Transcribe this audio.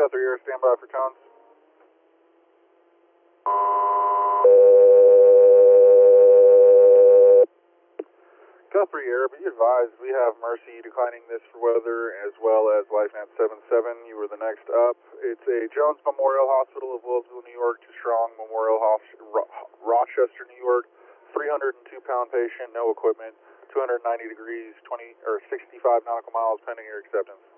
Guthrie Air, stand by for tones. Guthrie Air, be advised we have Mercy declining this for weather as well as LifeNet 77. You were the next up. It's a Jones Memorial Hospital of Wilsville, New York to Strong Memorial Rochester, New York. 302-pound patient, no equipment, 290 degrees, 20 or 65 nautical miles pending your acceptance.